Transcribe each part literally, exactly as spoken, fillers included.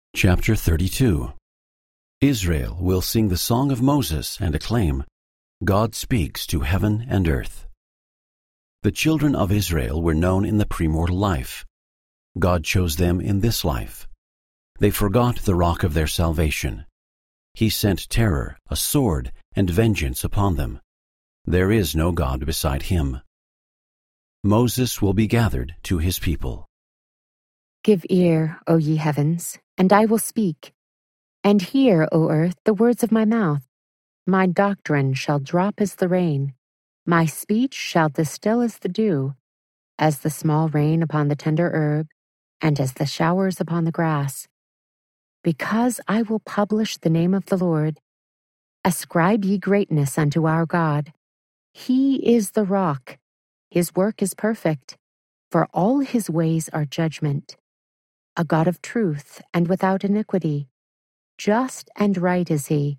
Chapter thirty-two. Israel will sing the song of Moses and acclaim, God speaks to heaven and earth. The children of Israel were known in the premortal life. God chose them in this life. They forgot the rock of their salvation. He sent terror, a sword, and vengeance upon them. There is no God beside him. Moses will be gathered to his people. Give ear, O ye heavens, and I will speak. And hear, O earth, the words of my mouth. My doctrine shall drop as the rain. My speech shall distill as the dew, as the small rain upon the tender herb, and as the showers upon the grass. Because I will publish the name of the Lord. Ascribe ye greatness unto our God. He is the rock. His work is perfect, for all his ways are judgment. A God of truth and without iniquity. Just and right is he.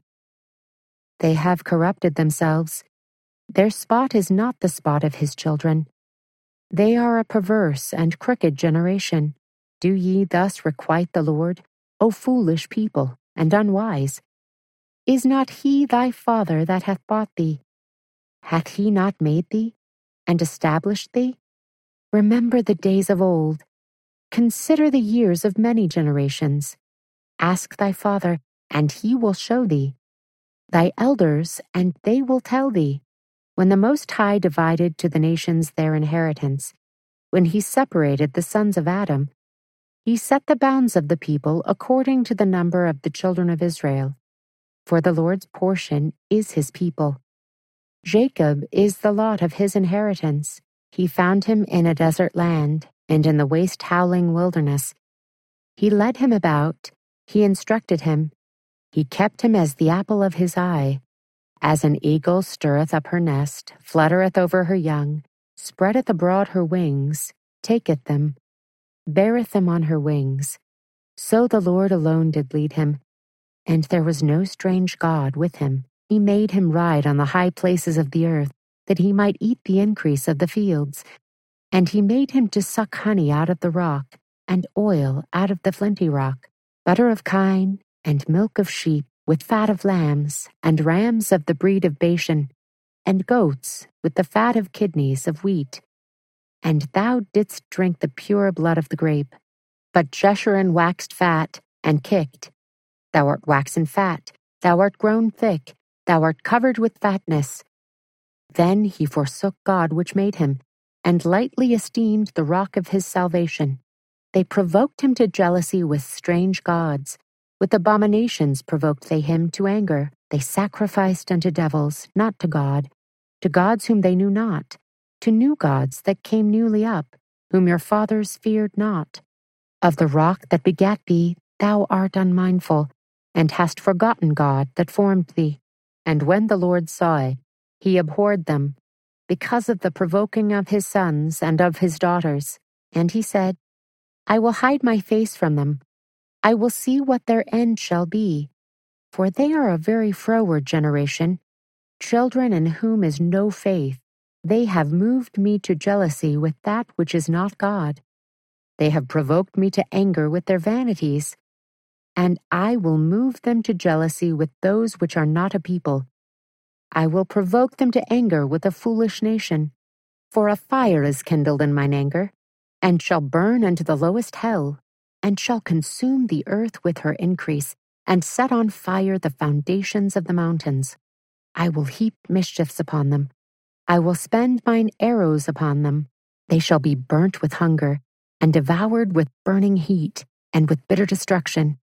They have corrupted themselves. Their spot is not the spot of his children. They are a perverse and crooked generation. Do ye thus requite the Lord, O foolish people, and unwise? Is not he thy father that hath bought thee? Hath he not made thee, and established thee? Remember the days of old. Consider the years of many generations. Ask thy father, and he will show thee. Thy elders, and they will tell thee. When the Most High divided to the nations their inheritance, when he separated the sons of Adam, he set the bounds of the people according to the number of the children of Israel. For the Lord's portion is his people. Jacob is the lot of his inheritance. He found him in a desert land, and in the waste howling wilderness. He led him about, he instructed him, he kept him as the apple of his eye. As an eagle stirreth up her nest, fluttereth over her young, spreadeth abroad her wings, taketh them, beareth them on her wings. So the Lord alone did lead him, and there was no strange God with him. He made him ride on the high places of the earth, that he might eat the increase of the fields. And he made him to suck honey out of the rock, and oil out of the flinty rock, butter of kine, and milk of sheep, with fat of lambs, and rams of the breed of Bashan, and goats, with the fat of kidneys of wheat. And thou didst drink the pure blood of the grape. But Jeshurun waxed fat, and kicked. Thou art waxen fat, thou art grown thick, thou art covered with fatness. Then he forsook God which made him, and lightly esteemed the rock of his salvation. They provoked him to jealousy with strange gods. With abominations provoked they him to anger. They sacrificed unto devils, not to God, to gods whom they knew not, to new gods that came newly up, whom your fathers feared not. Of the rock that begat thee thou art unmindful, and hast forgotten God that formed thee. And when the Lord saw it, he abhorred them, because of the provoking of his sons and of his daughters. And he said, I will hide my face from them. I will see what their end shall be. For they are a very froward generation, children in whom is no faith. They have moved me to jealousy with that which is not God. They have provoked me to anger with their vanities. And I will move them to jealousy with those which are not a people. I will provoke them to anger with a foolish nation. For a fire is kindled in mine anger, and shall burn unto the lowest hell, and shall consume the earth with her increase, and set on fire the foundations of the mountains. I will heap mischiefs upon them. I will spend mine arrows upon them. They shall be burnt with hunger, and devoured with burning heat, and with bitter destruction.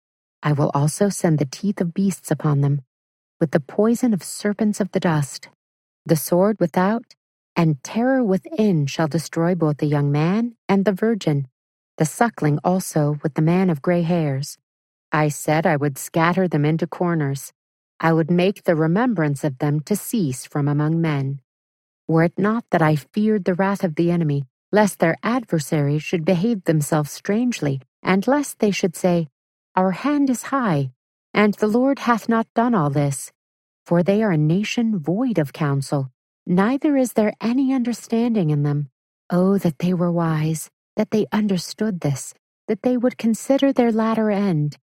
I will also send the teeth of beasts upon them, with the poison of serpents of the dust. The sword without, and terror within shall destroy both the young man and the virgin, the suckling also with the man of gray hairs. I said I would scatter them into corners. I would make the remembrance of them to cease from among men. Were it not that I feared the wrath of the enemy, lest their adversaries should behave themselves strangely, and lest they should say, Our hand is high, and the Lord hath not done all this. For they are a nation void of counsel, neither is there any understanding in them. Oh, that they were wise, that they understood this, that they would consider their latter end,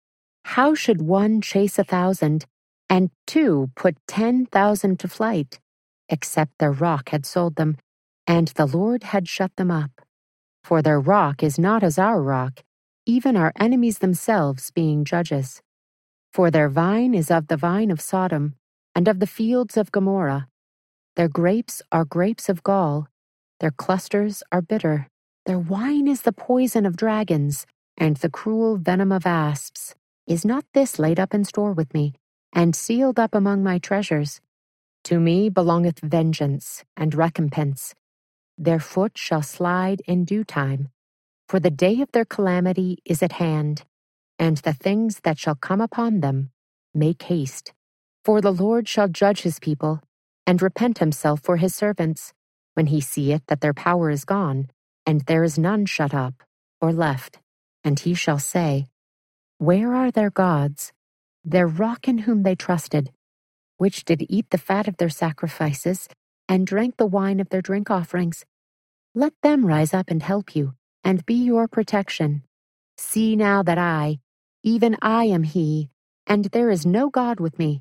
How should one chase a thousand, and two put ten thousand to flight, except their rock had sold them, and the Lord had shut them up? For their rock is not as our rock, even our enemies themselves being judges. For their vine is of the vine of Sodom, and of the fields of Gomorrah. Their grapes are grapes of gall, their clusters are bitter. Their wine is the poison of dragons, and the cruel venom of asps. Is not this laid up in store with me, and sealed up among my treasures? To me belongeth vengeance and recompense. Their foot shall slide in due time, for the day of their calamity is at hand, and the things that shall come upon them make haste. For the Lord shall judge his people, and repent himself for his servants, when he seeth that their power is gone, and there is none shut up or left. And he shall say, Where are their gods, their rock in whom they trusted, which did eat the fat of their sacrifices, and drank the wine of their drink offerings? Let them rise up and help you, and be your protection. See now that I, even I am he, and there is no God with me.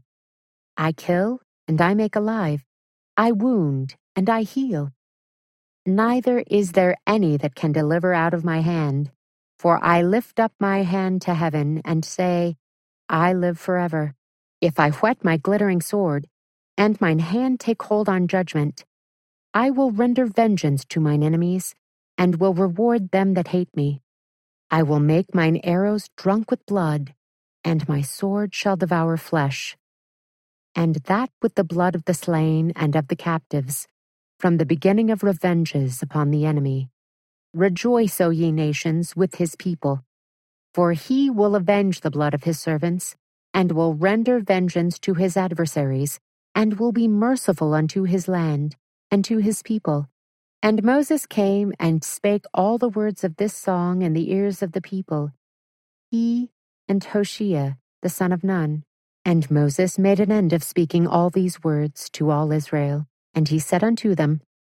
I kill, and I make alive. I wound, and I heal. Neither is there any that can deliver out of my hand. For I lift up my hand to heaven, and say, I live forever. If I whet my glittering sword, and mine hand take hold on judgment, I will render vengeance to mine enemies, and will reward them that hate me. I will make mine arrows drunk with blood, and my sword shall devour flesh, and that with the blood of the slain and of the captives, from the beginning of revenges upon the enemy. Rejoice, O ye nations, with his people, for he will avenge the blood of his servants, and will render vengeance to his adversaries, and will be merciful unto his land, and to his people. And Moses came and spake all the words of this song in the ears of the people, he and Hoshea the son of Nun. And Moses made an end of speaking all these words to all Israel. And he said unto them,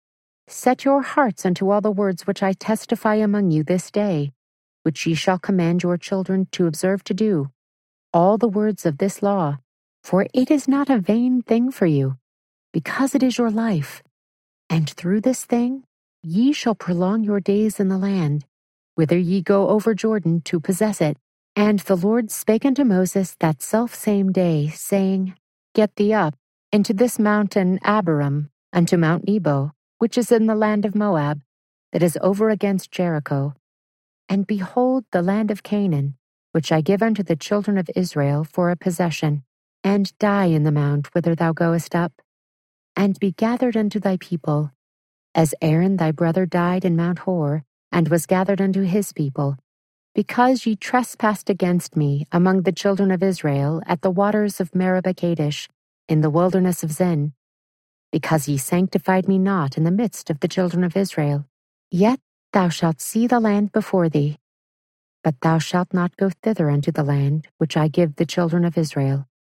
Set your hearts unto all the words which I testify among you this day, which ye shall command your children to observe to do, all the words of this law, for it is not a vain thing for you, because it is your life. And through this thing ye shall prolong your days in the land, whither ye go over Jordan to possess it. And the Lord spake unto Moses that selfsame day, saying, Get thee up into this mountain Abarim, unto Mount Nebo, which is in the land of Moab, that is over against Jericho. And behold the land of Canaan, which I give unto the children of Israel for a possession, and die in the mount whither thou goest up, and be gathered unto thy people, as Aaron thy brother died in Mount Hor, and was gathered unto his people, because ye trespassed against me among the children of Israel at the waters of Meribah Kadesh, in the wilderness of Zin, because ye sanctified me not in the midst of the children of Israel. Yet thou shalt see the land before thee, but thou shalt not go thither unto the land which I give the children of Israel.